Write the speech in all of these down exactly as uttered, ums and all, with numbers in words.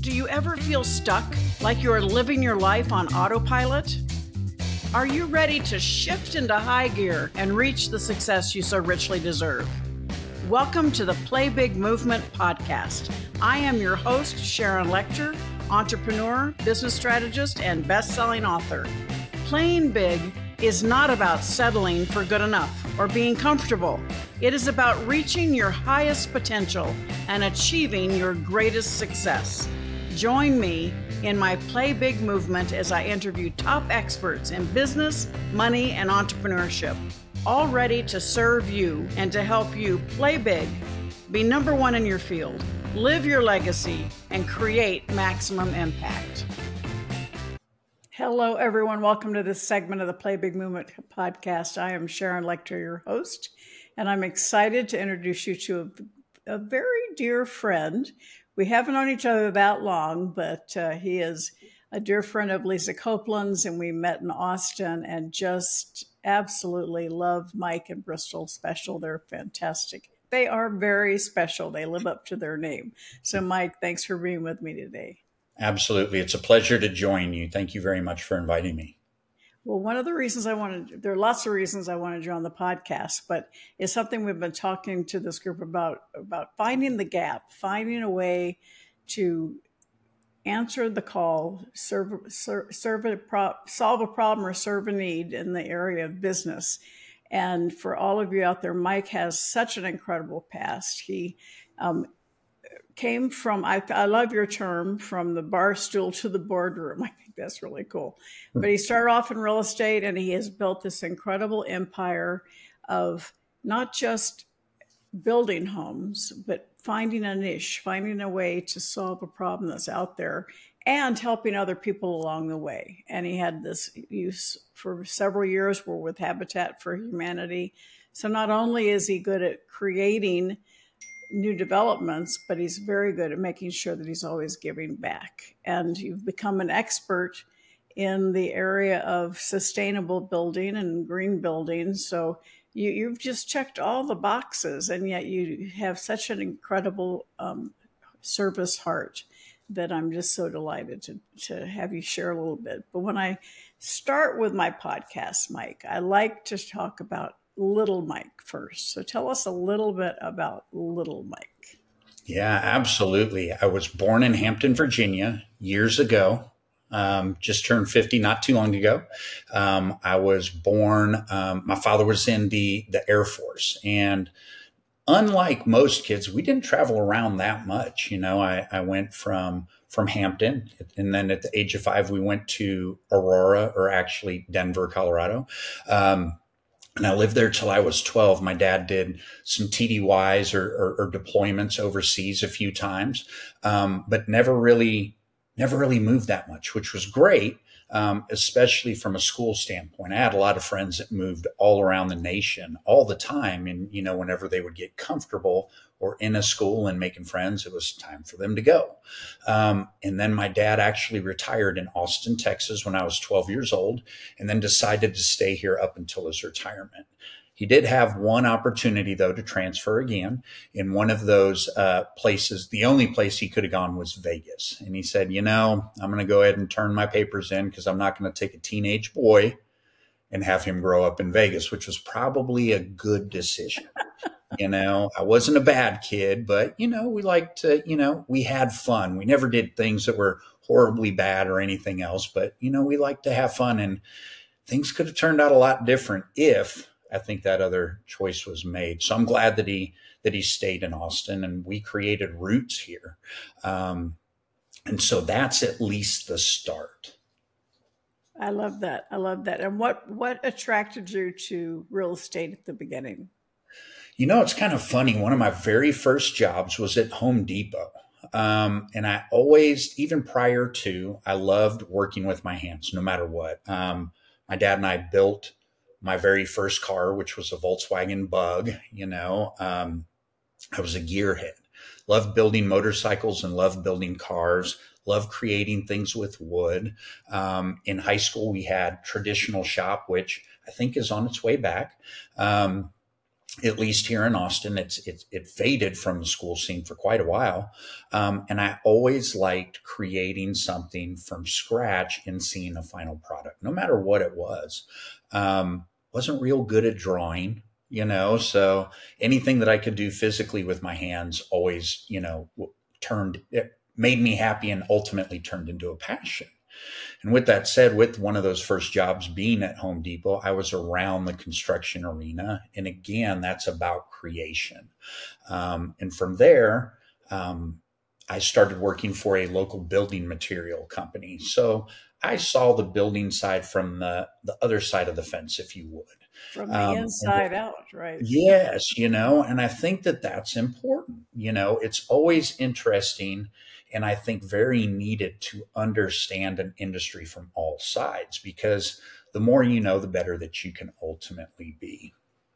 Do you ever feel stuck, like you are living your life on autopilot? Are you ready to shift into high gear and reach the success you so richly deserve? Welcome to the Play Big Movement podcast. I am your host, Sharon Lechter, entrepreneur, business strategist, and best-selling author. Playing big is not about settling for good enough or being comfortable. It is about reaching your highest potential and achieving your greatest success. Join me in my Play Big movement as I interview top experts in business, money, and entrepreneurship, all ready to serve you and to help you play big, be number one in your field, live your legacy, and create maximum impact. Hello, everyone. Welcome to this segment of the Play Big Movement podcast. I am Sharon Lechter, your host, and I'm excited to introduce you to a, a very dear friend. We haven't known each other that long, but uh, he is a dear friend of Lisa Copeland's, and we met in Austin and just absolutely love Mike and Bristol Special. They're fantastic. They are very special. They live up to their name. So, Mike, thanks for being with me today. Absolutely. It's a pleasure to join you. Thank you very much for inviting me. Well, one of the reasons I wanted, there are lots of reasons I wanted you on the podcast, but it's something we've been talking to this group about, about finding the gap, finding a way to answer the call, serve, serve, serve a pro, solve a problem or serve a need in the area of business. And for all of you out there, Mike has such an incredible past. He um, came from, I, I love your term, from the bar stool to the boardroom. I think that's really cool. But he started off in real estate, and he has built this incredible empire of not just building homes, but finding a niche, finding a way to solve a problem that's out there and helping other people along the way. And he had this use for several years. We're with Habitat for Humanity. So not only is he good at creating new developments, but he's very good at making sure that he's always giving back. And you've become an expert in the area of sustainable building and green building. So you, you've just checked all the boxes, and yet you have such an incredible um, service heart that I'm just so delighted to, to have you share a little bit. But when I start with my podcast, Mike, I like to talk about Little Mike first. So tell us a little bit about Little Mike. Yeah, absolutely. I was born in Hampton, Virginia years ago. Um, just turned fifty not too long ago. Um, I was born, um, my father was in the, the Air Force, and unlike most kids, we didn't travel around that much. You know, I, I went from, from Hampton, and then at the age of five, we went to Aurora, or actually Denver, Colorado. Um, And I lived there till I was twelve. My dad did some T D Ys or, or, or deployments overseas a few times, um, but never really, never really moved that much, which was great, um, especially from a school standpoint. I had a lot of friends that moved all around the nation all the time. And, you know, whenever they would get comfortable or in a school and making friends, it was time for them to go. Um, and then my dad actually retired in Austin, Texas when I was twelve years old, and then decided to stay here up until his retirement. He did have one opportunity, though, to transfer again. In one of those uh, places, the only place he could have gone was Vegas. And he said, you know, I'm going to go ahead and turn my papers in because I'm not going to take a teenage boy and have him grow up in Vegas, which was probably a good decision. You know, I wasn't a bad kid, but, you know, we liked to, you know, we had fun. We never did things that were horribly bad or anything else, but, you know, we liked to have fun, and things could have turned out a lot different if I think that other choice was made. So I'm glad that he, that he stayed in Austin, and we created roots here. Um, and so that's at least the start. I love that. I love that. And what, what attracted you to real estate at the beginning? You know, it's kind of funny. One of my very first jobs was at Home Depot. Um, and I always, even prior to, I loved working with my hands, no matter what. Um, my dad and I built my very first car, which was a Volkswagen Bug. You know, um, I was a gearhead, loved building motorcycles and loved building cars, loved creating things with wood. Um, in high school, we had Traditional Shop, which I think is on its way back. Um, at least here in Austin. It's, it, it faded from the school scene for quite a while. Um, and I always liked creating something from scratch and seeing a final product, no matter what it was. Um, wasn't real good at drawing, you know, so anything that I could do physically with my hands always, you know, turned, it made me happy and ultimately turned into a passion. And with that said, with one of those first jobs being at Home Depot, I was around the construction arena. And again, that's about creation. Um, and from there, um, I started working for a local building material company. So I saw the building side from the, the other side of the fence, if you would. From the Um, and inside out, right? Yes, you know, and I think that that's important. You know, it's always interesting and I think very needed to understand an industry from all sides, because the more you know, the better that you can ultimately be.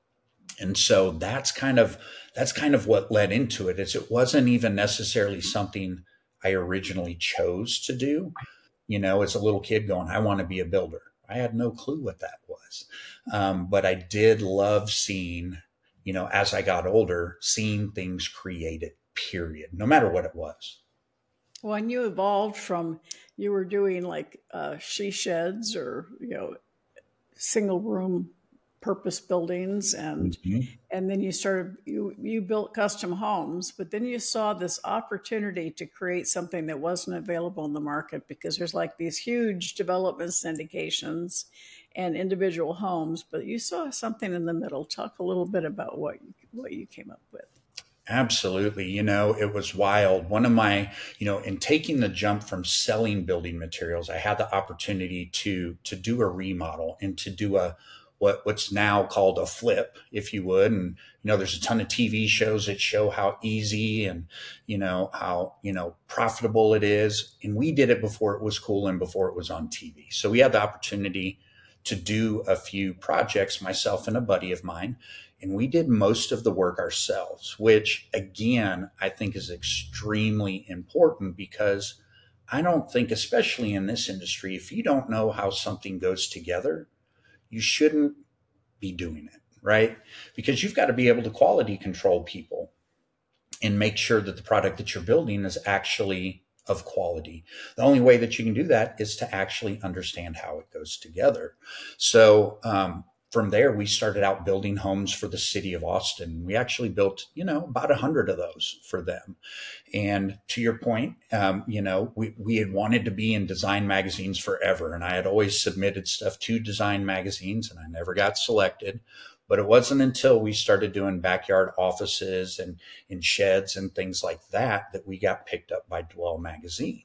And so that's kind of that's kind of what led into it. Is it wasn't even necessarily something I originally chose to do. You know, as a little kid going, I want to be a builder. I had no clue what that was. Um, but I did love seeing, you know, as I got older, seeing things created, period, no matter what it was. When you evolved from, you were doing like uh, she sheds or, you know, single room purpose buildings, and Mhm. and then you started you you built custom homes, but then you saw this opportunity to create something that wasn't available in the market, because there's like these huge development syndications and individual homes, but you saw something in the middle. Talk a little bit about what you, what you came up with. Absolutely. You know, it was wild. One of my, you know, in taking the jump from selling building materials, I had the opportunity to to do a remodel and to do a what what's now called a flip, if you would. And you know, there's a ton of T V shows that show how easy and you know how you know profitable it is. And we did it before it was cool and before it was on T V. So we had the opportunity to do a few projects, myself and a buddy of mine, and we did most of the work ourselves, which again, I think is extremely important, because I don't think, especially in this industry, if you don't know how something goes together, you shouldn't be doing it, right? Because you've got to be able to quality control people and make sure that the product that you're building is actually of quality. The only way that you can do that is to actually understand how it goes together. So, um, from there, we started out building homes for the city of Austin. We actually built, you know, about a hundred of those for them. And to your point, um, you know, we, we had wanted to be in design magazines forever. And I had always submitted stuff to design magazines and I never got selected. But it wasn't until we started doing backyard offices and in sheds and things like that that we got picked up by Dwell magazine.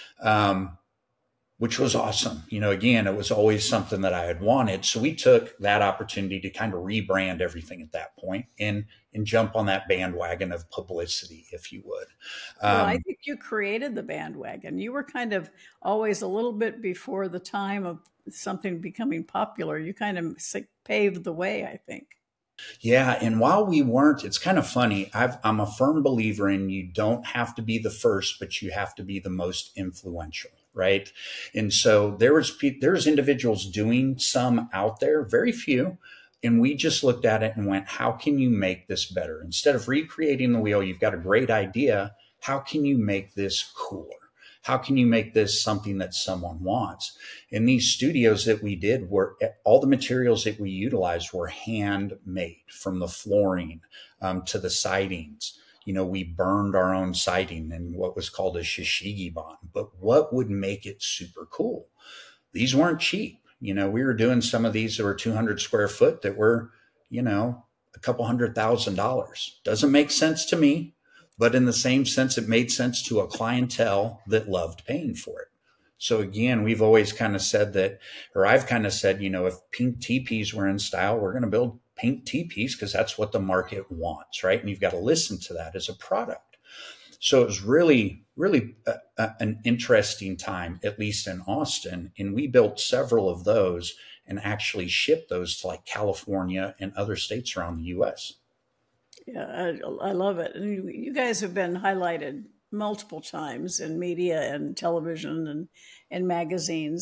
Um, which was awesome. You know, again, it was always something that I had wanted. So we took that opportunity to kind of rebrand everything at that point and and jump on that bandwagon of publicity, if you would. Well, I Um, think you created the bandwagon. You were kind of always a little bit before the time of something becoming popular. You kind of s- paved the way, I think. yeah, and while we weren't, it's kind of funny. I've, I'm a firm believer in you don't have to be the first, but you have to be the most influential, right? And so there was pe- there's individuals doing some out there, very few, and we just looked at it and went, how can you make this better? Instead of recreating the wheel, you've got a great idea. How can you make this cooler? How can you make this something that someone wants? And these studios that we did were all the materials that we utilized were handmade, from the flooring um, to the sidings. You know, we burned our own siding in what was called a shishigi bond. But what would make it super cool? These weren't cheap. You know, we were doing some of these that were two hundred square foot that were, you know, a couple hundred thousand dollars. Doesn't make sense to me, but in the same sense, it made sense to a clientele that loved paying for it. So again, we've always kind of said that, or I've kind of said, you know, if pink teepees were in style, we're going to build pink teepees because that's what the market wants, right? And you've got to listen to that as a product. So it was really, really a, a, an interesting time, at least in Austin. And we built several of those and actually shipped those to like California and other states around the U S. Yeah, I, I love it. And you, you guys have been highlighted multiple times in media and television and, and magazines.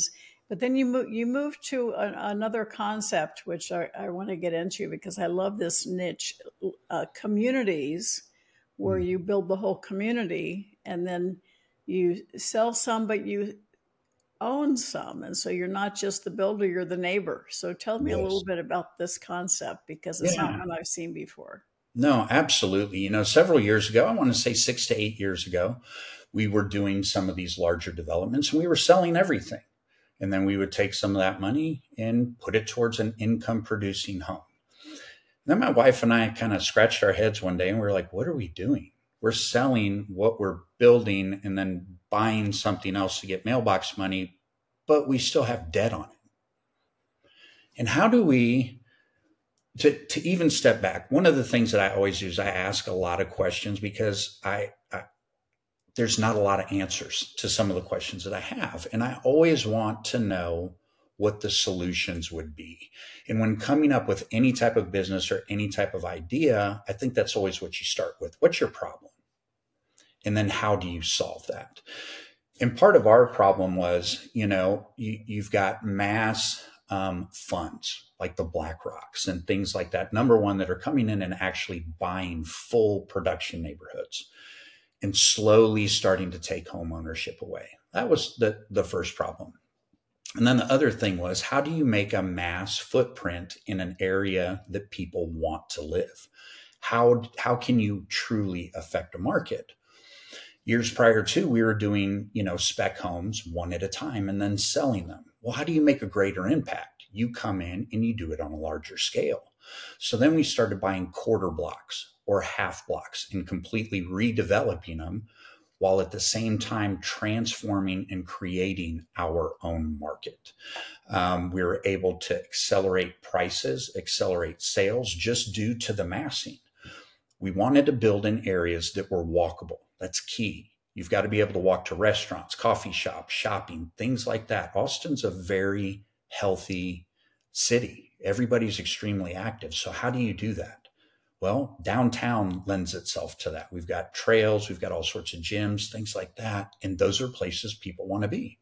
But then you move you move to a, another concept, which I, I want to get into because I love this niche, uh, communities, where Mm. you build the whole community and then you sell some, but you own some, and so you're not just the builder, you're the neighbor. So tell me a little Yes. bit about this concept because it's not Yeah. one I've seen before. No, absolutely. You know, several years ago, I want to say six to eight years ago, we were doing some of these larger developments and we were selling everything. And then we would take some of that money and put it towards an income producing home. Then my wife and I kind of scratched our heads one day and we were like, what are we doing? We're selling what we're building and then buying something else to get mailbox money, but we still have debt on it. And how do we, to, to even step back, one of the things that I always do is I ask a lot of questions because I, I there's not a lot of answers to some of the questions that I have. And I always want to know what the solutions would be. And when coming up with any type of business or any type of idea, I think that's always what you start with. What's your problem? And then how do you solve that? And part of our problem was, you know, you, you've got mass um, funds like the BlackRocks and things like that. Number one, that are coming in and actually buying full production neighborhoods and slowly starting to take home ownership away. That was the, the first problem. And then the other thing was, how do you make a mass footprint in an area that people want to live? How, how can you truly affect a market? Years prior to, we were doing, you know, spec homes one at a time and then selling them. Well, how do you make a greater impact? You come in and you do it on a larger scale. So then we started buying quarter blocks or half blocks and completely redeveloping them while at the same time transforming and creating our own market. Um, we were able to accelerate prices, accelerate sales just due to the massing. We wanted to build in areas that were walkable. That's key. You've got to be able to walk to restaurants, coffee shops, shopping, things like that. Austin's a very healthy city. Everybody's extremely active. So how do you do that? Well, downtown lends itself to that. We've got trails, we've got all sorts of gyms, things like that. And those are places people want to be.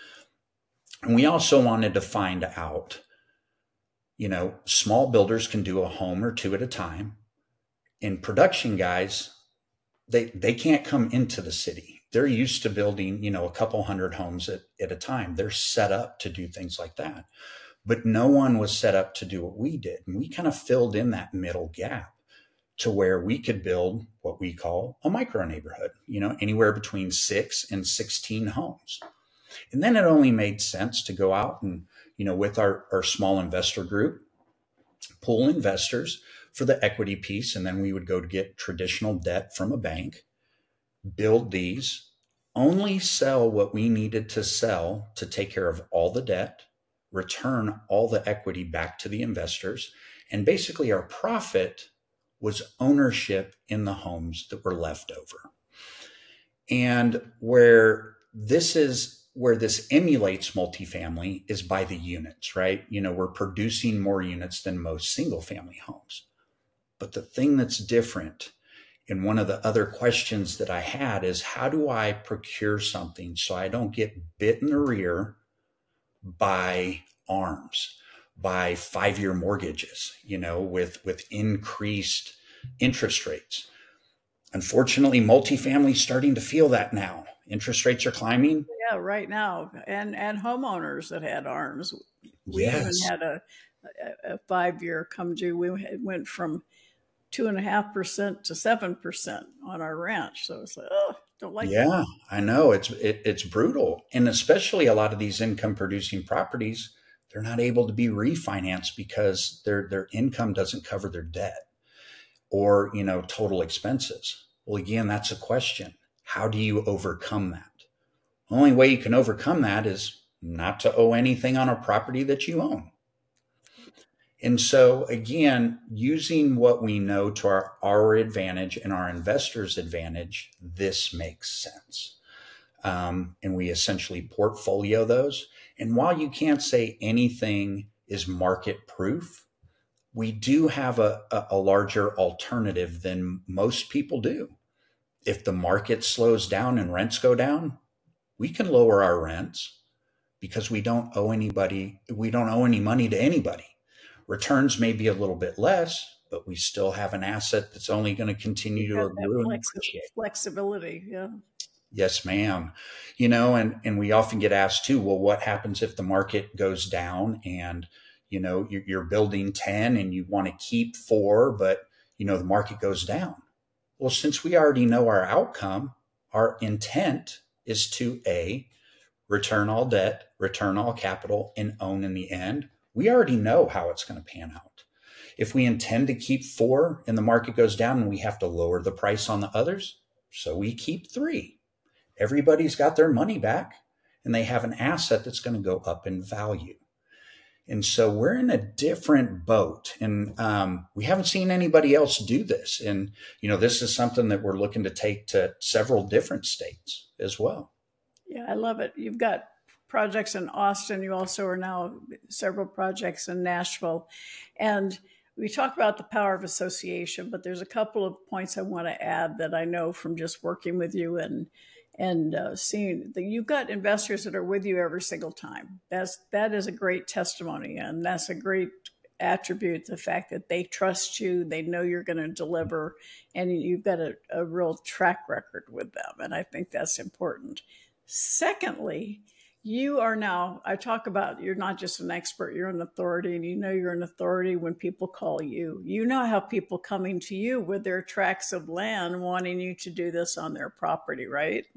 And we also wanted to find out, you know, small builders can do a home or two at a time. And production guys, they they can't come into the city. They're used to building, you know, a couple hundred homes at, at a time. They're set up to do things like that. But no one was set up to do what we did. And we kind of filled in that middle gap to where we could build what we call a micro neighborhood, you know, anywhere between six and sixteen homes. And then it only made sense to go out and, you know, with our, our small investor group, pull investors for the equity piece. And then we would go to get traditional debt from a bank, build these, only sell what we needed to sell to take care of all the debt, return all the equity back to the investors. And basically our profit was ownership in the homes that were left over. And where this is, where this emulates multifamily is by the units, right? You know, we're producing more units than most single family homes. But the thing that's different, and one of the other questions that I had is, how do I procure something so I don't get bit in the rear by ARMs, by five-year mortgages, you know, with, with increased interest rates? Unfortunately, multifamily is starting to feel that now. Interest rates are climbing. Yeah, right now, and and homeowners that had ARMs. We even Yes. had a a, a five year come due. We it went from two and a half percent to seven percent on our ranch. So it's like, oh, don't like that. Yeah, I know it's it, it's brutal, and especially a lot of these income producing properties, they're not able to be refinanced because their their income doesn't cover their debt or, you know, total expenses. Well, again, that's a question. How do you overcome that? The only way you can overcome that is not to owe anything on a property that you own. And so, again, using what we know to our, our advantage and our investors' advantage, this makes sense. Um, and we essentially portfolio those. And while you can't say anything is market proof, we do have a, a, a larger alternative than most people do. If the market slows down and rents go down, we can lower our rents because we don't owe anybody, we don't owe any money to anybody. Returns may be a little bit less, but we still have an asset that's only going to continue You've to got that accrue and flexi- appreciate. flexibility. Yeah. Yes, ma'am. You know, and, and we often get asked too, well, what happens if the market goes down and, you know, you're, you're building ten and you want to keep four, but, you know, the market goes down. Well, since we already know our outcome, our intent is to A, return all debt, return all capital, and own in the end. We already know how it's going to pan out. If we intend to keep four and the market goes down and we have to lower the price on the others, so we keep three. Everybody's got their money back and they have an asset that's going to go up in value. And so we're in a different boat, and um, we haven't seen anybody else do this. And, you know, this is something that we're looking to take to several different states as well. Yeah, I love it. You've got projects in Austin. You also are now several projects in Nashville. And we talk about the power of association, but there's a couple of points I want to add that I know from just working with you and and uh, seeing that you've got investors that are with you every single time. That's that is a great testimony, and that's a great attribute, the fact that they trust you, they know you're going to deliver, and you've got a, a real track record with them. And I think that's important. Secondly, you are now, I talk about, you're not just an expert, you're an authority, and you know you're an authority when people call you. You now have people coming to you with their tracts of land wanting you to do this on their property, right?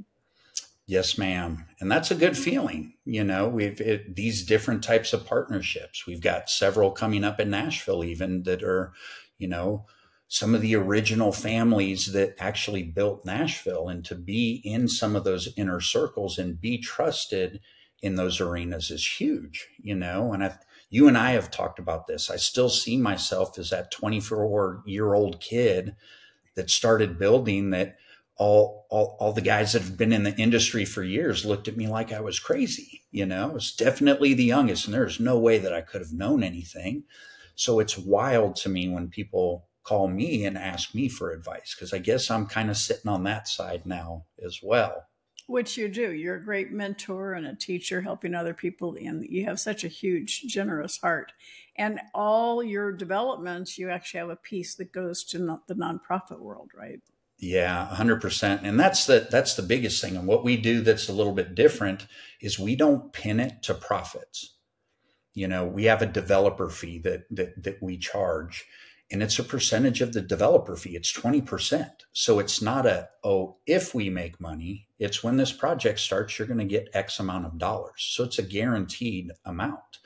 Yes, ma'am. And that's a good feeling. You know, we've it, these different types of partnerships. We've got several coming up in Nashville even that are, you know, some of the original families that actually built Nashville, and to be in some of those inner circles and be trusted in those arenas is huge, you know, and I, you and I have talked about this. I still see myself as that twenty-four year old kid that started building, that all, all, all the guys that have been in the industry for years looked at me like I was crazy. You know, I was definitely the youngest, and there's no way that I could have known anything. So it's wild to me when people call me and ask me for advice, because I guess I'm kind of sitting on that side now as well. Which you do. You're a great mentor and a teacher helping other people. And you have such a huge, generous heart. And all your developments, you actually have a piece that goes to not the nonprofit world, right? Yeah, one hundred percent. And that's the, that's the biggest thing. And what we do that's a little bit different is we don't pin it to profits. You know, we have a developer fee that, that, that we charge, and it's a percentage of the developer fee. It's twenty percent. So it's not a, oh, if we make money, it's when this project starts, you're going to get X amount of dollars. So it's a guaranteed amount.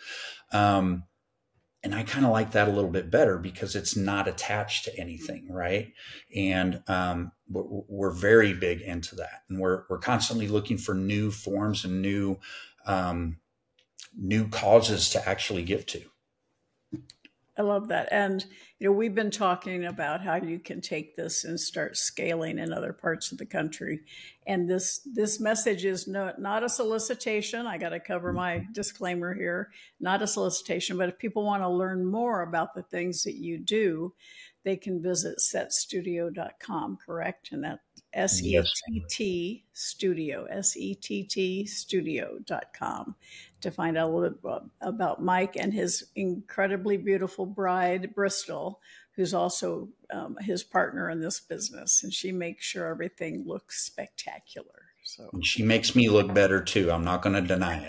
Um, and I kind of like that a little bit better because it's not attached to anything, right? And um, we're very big into that. And we're, we're constantly looking for new forms and new, um, new causes to actually give to. I love that. And, you know, we've been talking about how you can take this and start scaling in other parts of the country. And this, this message is no, not a solicitation. I got to cover my disclaimer here, not a solicitation, but if people want to learn more about the things that you do, they can visit set studio dot com, correct? And that S E T T studio, S E T T studio dot com, to find out a little bit about Mike and his incredibly beautiful bride, Bristol, who's also um, his partner in this business. And she makes sure everything looks spectacular. So and she makes me look better too. I'm not going to deny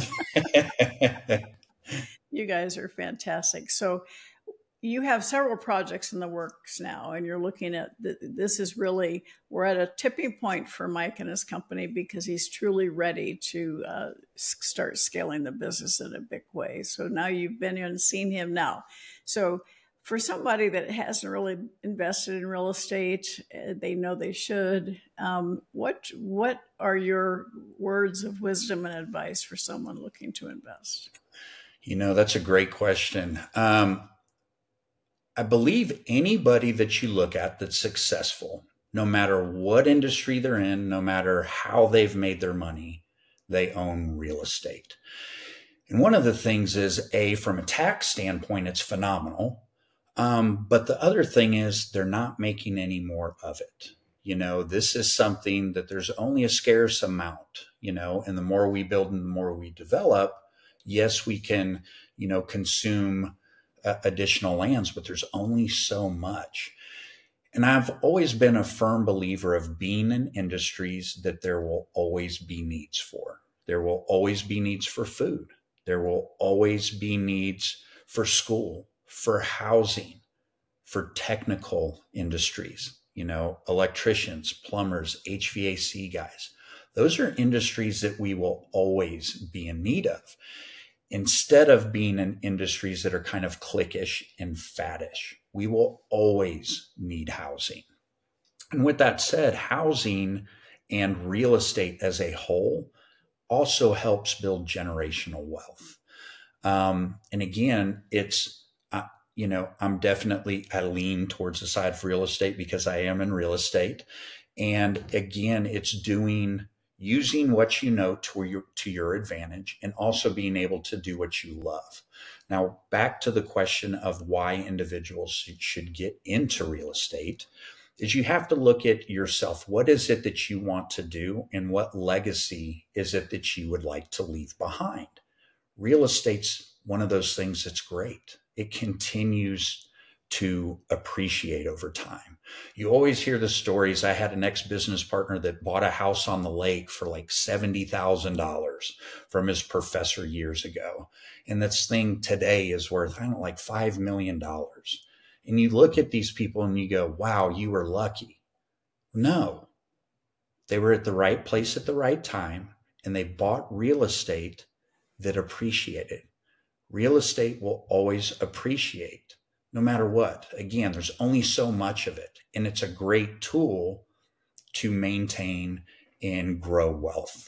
it. You guys are fantastic. So you have several projects in the works now, and you're looking at the, this is really, we're at a tipping point for Mike and his company because he's truly ready to uh, start scaling the business in a big way. So now you've been and seen him now. So for somebody that hasn't really invested in real estate, uh, they know they should. Um, what what are your words of wisdom and advice for someone looking to invest? You know, that's a great question. Um, I believe anybody that you look at that's successful, no matter what industry they're in, no matter how they've made their money, they own real estate. And one of the things is, A, from a tax standpoint, it's phenomenal. Um, but the other thing is they're not making any more of it. You know, this is something that there's only a scarce amount, you know, and the more we build and the more we develop, yes, we can, you know, consume uh, additional lands, but there's only so much. And I've always been a firm believer of being in industries that there will always be needs for. There will always be needs for food. There will always be needs for school, for housing, for technical industries, you know, electricians, plumbers, H V A C guys. Those are industries that we will always be in need of, instead of being in industries that are kind of cliquish and faddish. We will always need housing. And with that said, housing and real estate as a whole also helps build generational wealth. Um, and again, it's, uh, you know, I'm definitely, I lean towards the side of real estate because I am in real estate. And again, it's doing, using what you know to your, to your advantage, and also being able to do what you love. Now, back to the question of why individuals should get into real estate, is you have to look at yourself. What is it that you want to do, and what legacy is it that you would like to leave behind? Real estate's one of those things that's great. It continues to appreciate over time. You always hear the stories. I had an ex-business partner that bought a house on the lake for like seventy thousand dollars from his professor years ago. And this thing today is worth, I don't know, like five million dollars. And you look at these people and you go, wow, you were lucky. No, they were at the right place at the right time, and they bought real estate that appreciated. Real estate will always appreciate no matter what. Again, there's only so much of it, and it's a great tool to maintain and grow wealth.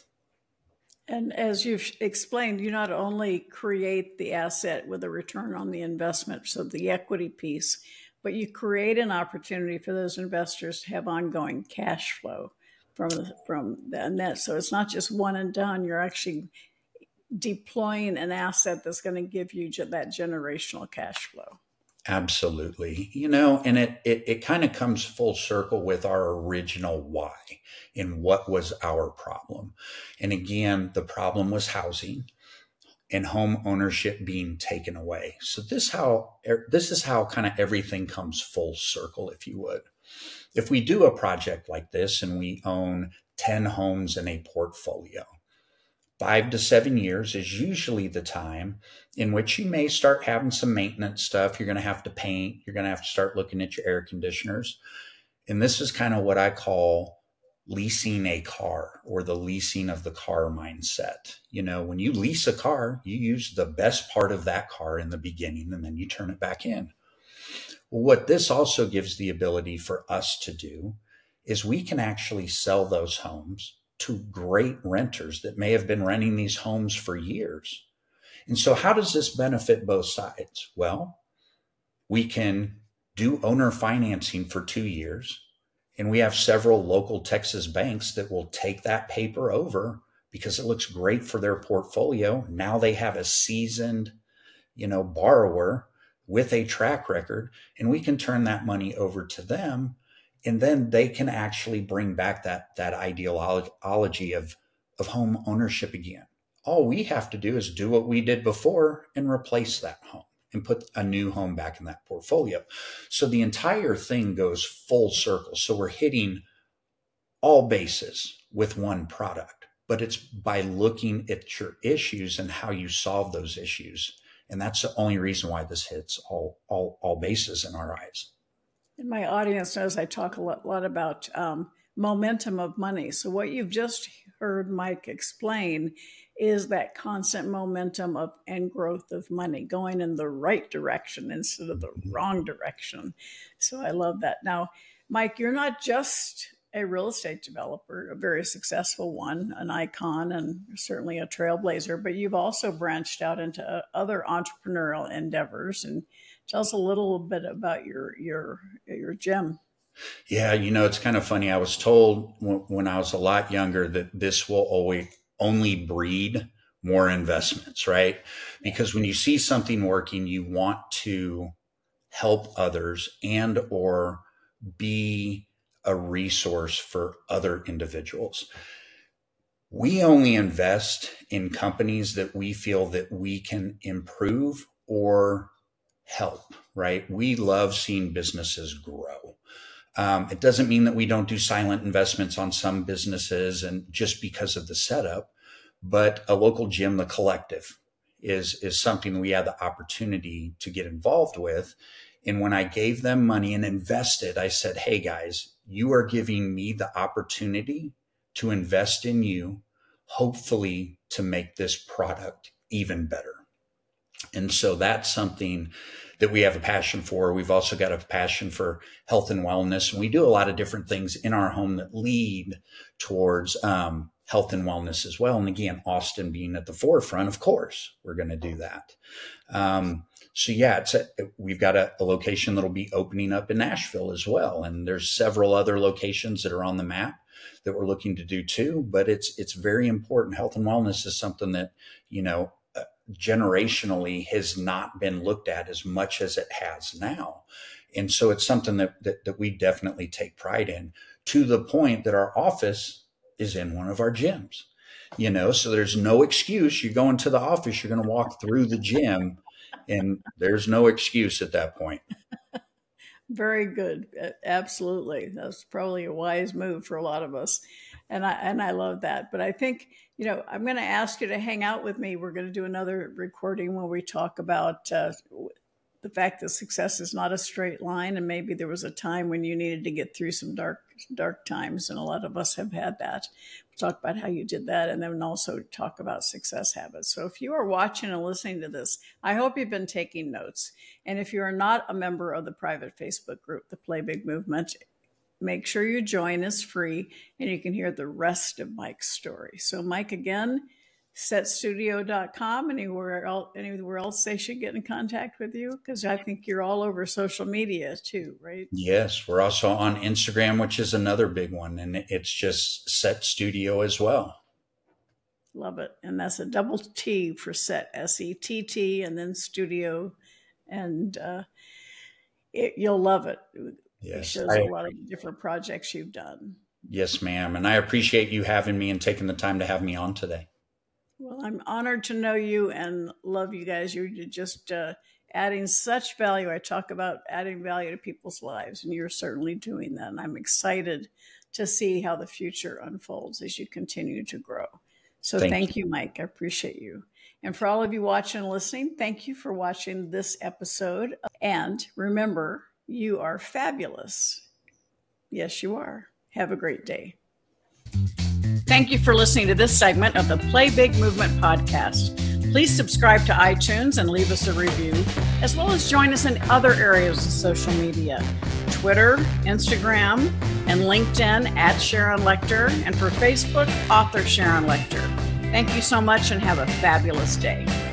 And as you've explained, you not only create the asset with a return on the investment, so the equity piece, but you create an opportunity for those investors to have ongoing cash flow from, from that. And that, so it's not just one and done. You're actually deploying an asset that's going to give you that generational cash flow. Absolutely. You know, and it, it, it kind of comes full circle with our original why and what was our problem. And again, the problem was housing and home ownership being taken away. So this how this is how kind of everything comes full circle, if you would. If we do a project like this and we own ten homes in a portfolio, Five to seven years is usually the time in which you may start having some maintenance stuff. You're going to have to paint. You're going to have to start looking at your air conditioners. And this is kind of what I call leasing a car, or the leasing of the car mindset. You know, when you lease a car, you use the best part of that car in the beginning, and then you turn it back in. Well, what this also gives the ability for us to do is we can actually sell those homes to great renters that may have been renting these homes for years. And so how does this benefit both sides? Well, we can do owner financing for two years, and we have several local Texas banks that will take that paper over because it looks great for their portfolio. Now they have a seasoned, you know, borrower with a track record, and we can turn that money over to them. And then they can actually bring back that, that ideology of, of home ownership again. All we have to do is do what we did before and replace that home and put a new home back in that portfolio. So the entire thing goes full circle. So we're hitting all bases with one product, but it's by looking at your issues and how you solve those issues. And that's the only reason why this hits all, all, all bases in our eyes. And my audience knows I talk a lot, lot about um, momentum of money. So what you've just heard Mike explain is that constant momentum of and growth of money going in the right direction instead of the wrong direction. So I love that. Now, Mike, you're not just a real estate developer, a very successful one, an icon, and certainly a trailblazer, but you've also branched out into other entrepreneurial endeavors. And tell us a little bit about your your your gem. Yeah, you know, it's kind of funny. I was told when, when I was a lot younger that this will always only breed more investments, right? Because when you see something working, you want to help others and or be a resource for other individuals. We only invest in companies that we feel that we can improve or help, right? We love seeing businesses grow. Um, it doesn't mean that we don't do silent investments on some businesses and just because of the setup, but a local gym, the Collective, is, is something we had the opportunity to get involved with. And when I gave them money and invested, I said, hey guys, you are giving me the opportunity to invest in you, hopefully to make this product even better. And so that's something that we have a passion for. We've also got a passion for health and wellness. And we do a lot of different things in our home that lead towards um, health and wellness as well. And again, Austin being at the forefront, of course, we're going to do that. Um, so yeah, it's a, we've got a, a location that'll be opening up in Nashville as well. And there's several other locations that are on the map that we're looking to do too. But it's it's very important. Health and wellness is something that, you know, generationally has not been looked at as much as it has now. And so it's something that, that, that we definitely take pride in, to the point that our office is in one of our gyms, you know, so there's no excuse. You go into the office, you're going to walk through the gym, and there's no excuse at that point. Very good. Absolutely. That's probably a wise move for a lot of us. And I, and I love that. But I think, you know, I'm going to ask you to hang out with me. We're going to do another recording where we talk about uh, the fact that success is not a straight line. And maybe there was a time when you needed to get through some dark, dark times. And a lot of us have had that. We'll talk about how you did that, and then also talk about success habits. So if you are watching and listening to this, I hope you've been taking notes. And if you are not a member of the private Facebook group, the Play Big Movement, make sure you join. It's free, and you can hear the rest of Mike's story. So Mike, again, set studio dot com. Anywhere else, anywhere else they should get in contact with you? Because I think you're all over social media too, right? Yes, we're also on Instagram, which is another big one, and it's just Set Studio as well. Love it. And that's a double T for Set, S E T T, and then Studio. And uh, it, you'll love it. Yes, it shows I, a lot of different projects you've done. Yes, ma'am. And I appreciate you having me and taking the time to have me on today. Well, I'm honored to know you and love you guys. You're just uh, adding such value. I talk about adding value to people's lives, and you're certainly doing that. And I'm excited to see how the future unfolds as you continue to grow. So thank, thank you. you, Mike. I appreciate you. And for all of you watching and listening, thank you for watching this episode. And remember, you are fabulous. Yes, you are. Have a great day. Thank you for listening to this segment of the Play Big Movement podcast. Please subscribe to iTunes and leave us a review, as well as join us in other areas of social media, Twitter, Instagram, and LinkedIn at Sharon Lechter, and for Facebook, author Sharon Lechter. Thank you so much and have a fabulous day.